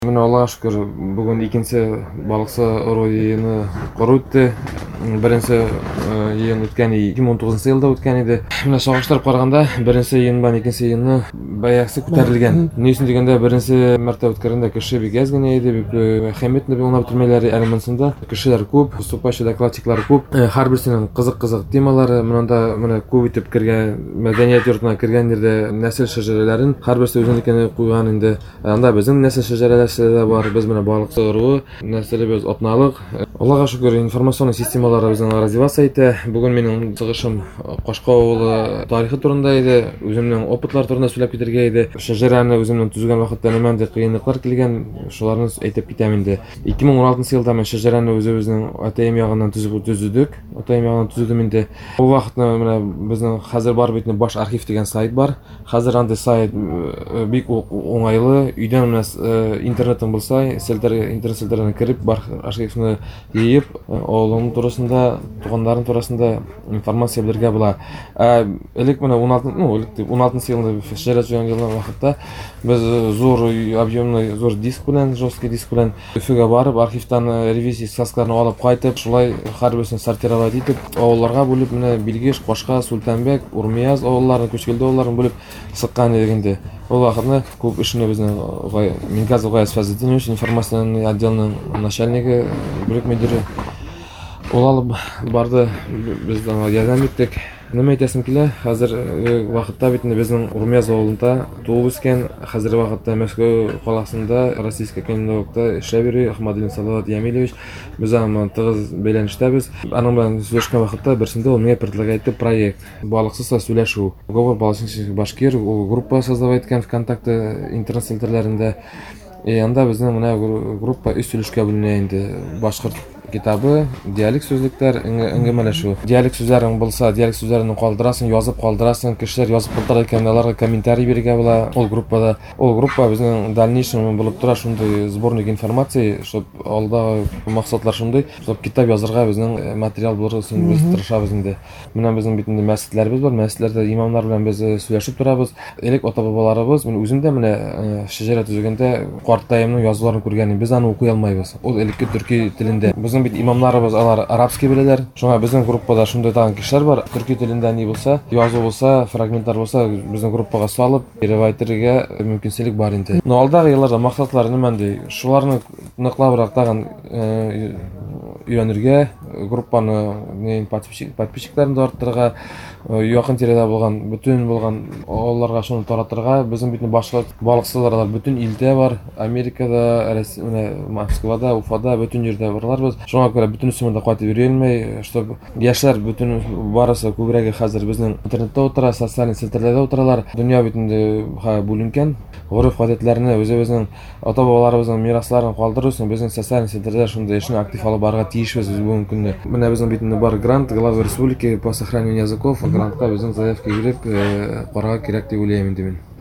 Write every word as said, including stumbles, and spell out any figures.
Міне Аллаға шүкір, бүгін екінші балықшы ойыны құру өтті. Бірінші ойын өткен екі мың он тоғызыншы жылда өткен еді. Міне шағыштырып қарағанда бірінші ойын бен екінші ойыны баяғысы көтерілген. Несін дегенде бірінші мәрте өткерінде кіші бек аз гана еді. Хәмметні онлап түрмелері әлемінсінде кішілер көп, выступающий докладчиклар көп. Har бірсінің қызық-қызық темалары, мұнда міне көп етіп кірген, мәдениет йортына кірген жерде нәсіл шежірелерін har бірсі өзіндікені қойған енді. Анда біздің нәсіл шежірелері бар. Біз міне балықшы ұруы, нәсілі біз отналық. Аллаға шүкір, информационный системалары біздің развиваться етті. Бүгін менің шығышым Қошқа ауылы тарихы турында еді. Өзімнің опытлар турында сөйлеп кетерге еді. Шежірені өзімнің түзген вақытта неменде қиындықтар келген, шоларны айтып кетемін де. екі мың он алтыншы жылда мен шежірені өзіміздің атайым жағынан түзідік. Атайым жағынан түзідім де. Ол вақытта міне біздің қазір бар бетінде баш архив деген сайт бар. Қазір андай сайт бик оңайлы. Үйден міне интернеттің болса, интернет селдеріне кіріп, бар архивіне ейіп, олың турасында, туғандарын турасында информация білерге бола. Әлік міне он алтыншы жылында шежіре жүрген жылдан вақытта біз зор объемный, зор диск білен, жесткий диск білен Үфіге барып, архивтан ревизия сказкаларын алып қайтып, шулай har бірсін сортировать етіп, ауылларға бөліп, міне Билгеш, Қошқа, Султанбек, Урмияз ауылларын, Көшкелді ауылларын бөліп сыққан дегенде. Ол вақытта көп ішіне біздің Мингаз Уғайыз Фазлетдинович, информационный отделінің начальнигі, бөлік медирі. Ол алып барды, біздің ярдам еттік. Неме айтасым келе, қазір вақытта бетінде біздің Урмияз ауылында туып өскен, қазір вақытта Мәскеу қаласында Российская комендовокта ішлеп жүрген Ахмадуллин Салават Ямилевич. Біз аман тығыз байланыштабыз. Аның белән сөйләшкән вакытта берсендә ул миңа предлагает проект. Балыксыз сөйләшү. Говор балыкчы башкир, ул группа создавать иткән ВКонтакте интернет селтерләрендә. И анда безнең менә группа өч өлешкә бүленә инде. Башкорт китабы, диалект сүзлектер, әңгәмәләшү. Диалект сүзләрен булса, диалект сүзләрен калдырасың, язып калдырасың, кешеләр язып калдыра икән, аларга комментарий бирергә була. Ул группада, ул группа безнең дальнейшем булып тора шундый сборник информации, щоб алда максатлар шундый, щоб китап язырга безнең материал булыр өчен без тырышабыз инде. Менә безнең битендә мәсҗидләрбез бар, мәсҗидләрдә имамнар белән без сөйләшеп торабыз. Элек ата-бабаларыбыз, мен үзем дә менә шәҗәрә төзегәндә картаемның язуларын күргәнем, без аны укый алмыйбыз. Ул элекке төрки телендә. Безнең бит имамнарыбыз алар арабский беләләр. Шуңа безнең группада шундый тагын кешеләр бар. Төрки телендә ни булса, язу булса, фрагментлар булса, безнең группага салып, перевайтергә мөмкинчелек бар инде. Но алдагы елларда максатлар нимәндәй? Шуларны ныклабрак тагын өйрәнергә, группаны подписчикларын да арттырырга, якын тирәдә булган, бүтән булган аларга шуны таратырга, безнең битне башка балыкчылар бүтән илдә бар, Америкада, Москвада, Уфада, бүтән җирдә барларбыз. Шуңа күрә бүтән үсемендә кайтып йөрелмәй, чтобы яшьләр бүтән барысы күбрәге хәзер безнең интернетта утыра, социаль сетьләрдә утыралар. Дөнья битендә бүленгән, гореф-гадәтләрне, үзебезнең ата-бабаларыбызның мирасларын калдыру өчен безнең социаль сетьләрдә шундый эшне актив алып барырга тиешбез бүгенге көндә. Менә безнең битендә бар грант главы республики по сохранению языков, грантка безнең заявка биреп карарга кирәк дип уйлыйм инде мин.